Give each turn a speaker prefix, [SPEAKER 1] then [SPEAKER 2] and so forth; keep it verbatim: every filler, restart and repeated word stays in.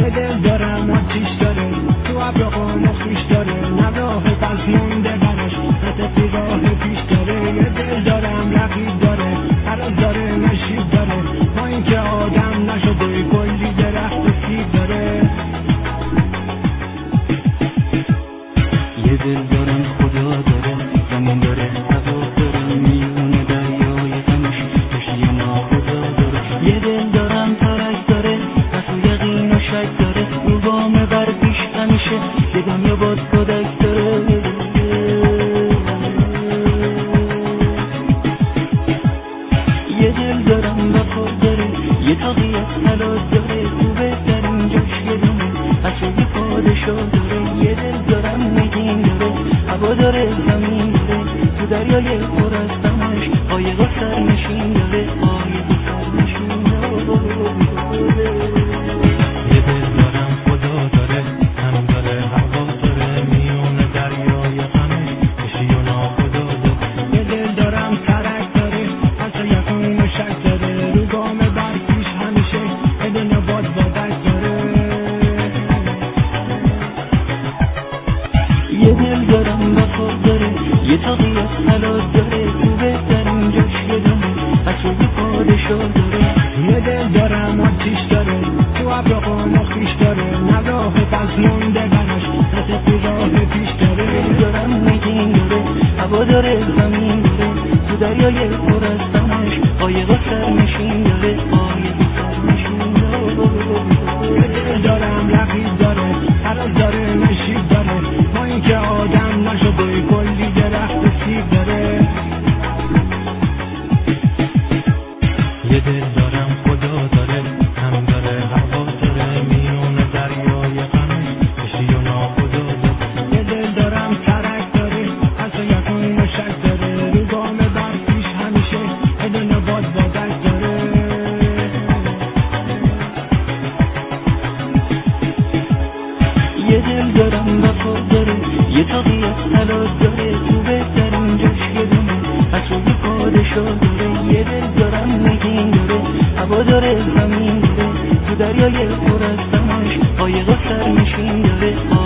[SPEAKER 1] یه دل دارم آتیش داره تو ابرقان و خیش داره نه راه پس مونده برش نه تفی راه پیش داره یه دل دارم رقیب داره قرار داره نشیب داره با اینکه آدم نشده کلی درخت سیب داره
[SPEAKER 2] یه دل دارم خدا داره زمین داره هوا داره میونه دریای غمش کشی ناخدا داره یه دل دارم ترک داره پس و یقین و شک داره رو گام بر پیش همیشه یه دنیا باز کدک داره یه دل دارم وفا داره یه تاقی از حلال داره تو بهترین جاش یه دونه پس و یه پادشاه داره یه دل دارم نگین داره هوا داره زمین داره تو دریای پر از غمش قایق و سرنشین داره قایق و سرنشین داره
[SPEAKER 3] یه دل دارم خدا داره هم داره هوا داره میونه دریای غمش کشی و ناخدا داره
[SPEAKER 1] یه دل دارم ترک داره پس و یقین و شک داره رو گام بر پیش همیشه یه دنیا باز بادک داره
[SPEAKER 2] یه دل دارم وفا داره یه تاقی از حلال داره تو بهترین جاش یه دونه پس و یه پادشاه داره
[SPEAKER 1] یه دل دارم آتیش داره تو ابرقان و خیش داره نه راه پس مونده برش نه تفی راه پیش داره
[SPEAKER 2] دارم نگین داره هوا داره زمین داره تو دریای پر از غمش قایق و سرنشین داره قایق و سرنشین
[SPEAKER 1] یه دل دارم رقیب داره قرار داره نشیب داره با اینکه آدم نشده کلی درخت سیب داره
[SPEAKER 3] یه دل دارم خدا داره هم داره هوا داره میونه دریای غمش کشی و ناخدا داره
[SPEAKER 1] یه دل دارم ترک داره پس و یقین و شک داره رو گام بر پیش همیشه یه دنیا باز بادک داره
[SPEAKER 2] یه دل دارم وفا داره یه تاقی از حلال داره تو بهترین جاش یه دونه پس و یه پادشاه داره یه دل دارم نگین داره هوا داره زمین داره تو دریای پر از غمش قایق و سرنشین داره